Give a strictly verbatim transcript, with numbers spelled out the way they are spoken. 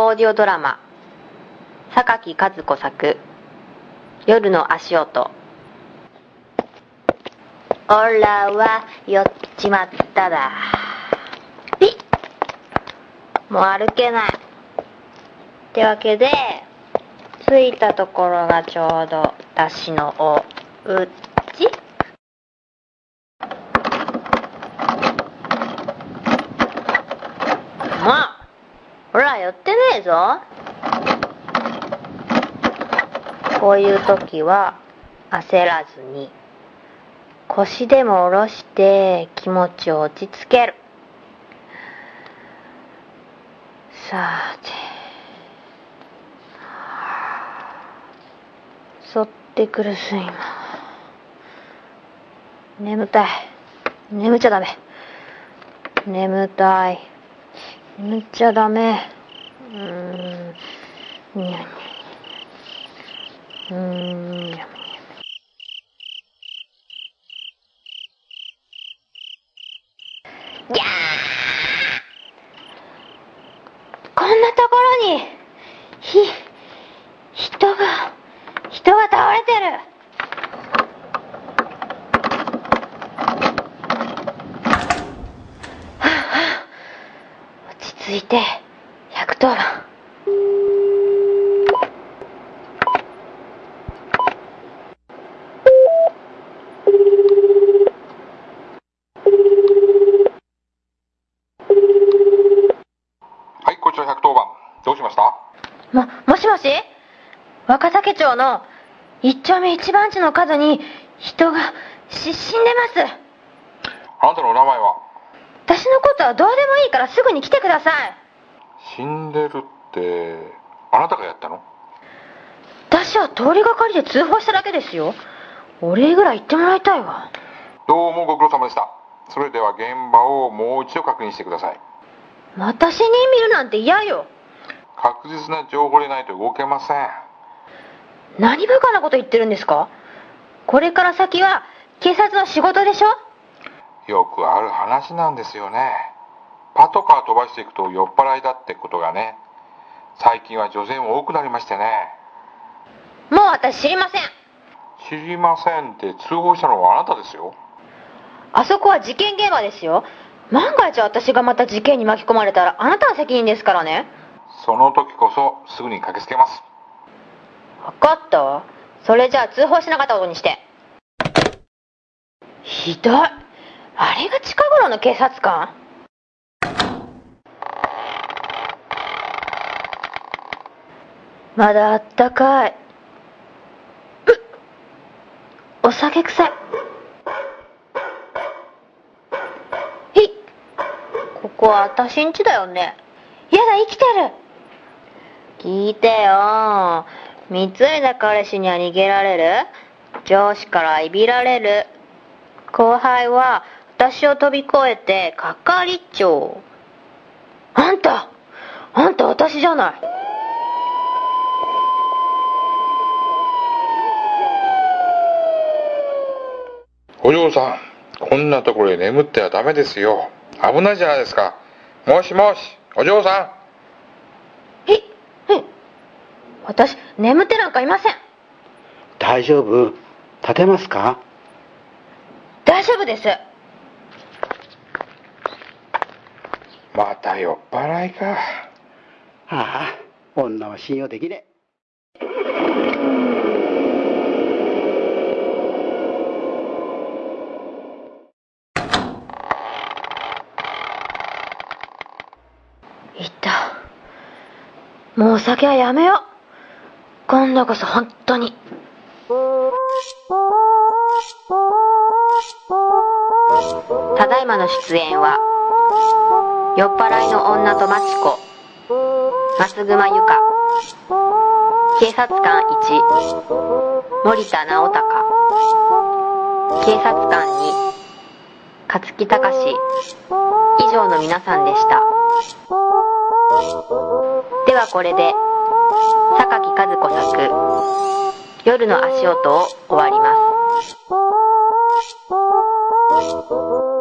オーディオドラマ、榊和子作、夜の足音。オラは酔っちまっただ。いっもう歩けない。ってわけで、着いたところがちょうど私のおうち。まあ、ほら寄ってねえぞ。こういう時は焦らずに腰でも下ろして気持ちを落ち着ける。さて、そってくる睡魔。眠たい。眠っちゃダメ。眠たい。眠っちゃダメ。うーん。にゃにゃ。うーん。にゃ。ぎゃー！こんなところに、ひ、人が、人が倒れてる。はあはあ、落ち着いて、ひゃくとおばん。 はい、こちらひゃくとおばん。どうしました？ も、もしもし？若竹町の一丁目一番地の角に人がし死んでます。 あなたのお名前は？ 私のことはどうでもいいからすぐに来てください。 死んでるって、あなたがやったの？ 私は通りがかりで通報しただけですよ。お礼ぐらい言ってもらいたいわ。 どうもご苦労様でした。それでは現場をもう一度確認してください。 私に見るなんて嫌よ。 確実な情報でないと動けません。 何バカなこと言ってるんですか？これから先は警察の仕事でしょ？ よくある話なんですよね。パトカー飛ばしていくと酔っ払いだってことがね。最近は女性も多くなりましてね。 もう私知りません。 知りませんって通報したのはあなたですよ。 あそこは事件現場ですよ。万が一私がまた事件に巻き込まれたらあなたの責任ですからね。 その時こそすぐに駆けつけます。 分かったわ。それじゃあ通報しなかったことにして。ひどい。あれが近頃の警察官？まだあったかい。うっ、お酒臭い。ひっ、ここは私ん家だよね。やだ、生きてる。聞いてよ。貢いだ彼氏には逃げられる？上司からいびられる。後輩は私を飛び越えて係長。あんたあんた私じゃない。 お嬢さん、こんなところで眠ってはダメですよ。危ないじゃないですか。もしもし、お嬢さん。え、え、私眠ってなんかいません。 大丈夫？立てますか？ 大丈夫です。 また酔っ払いか。 ああ、女は信用できねえ。 いた。もうお酒はやめよう。今度こそ本当に。ただいまの出演は酔っ払いの女とマチコ、松熊由香、警察官いち、森田直孝、警察官に、勝木隆以上の皆さんでした。ではこれで榊和子作、夜の足音を終わります。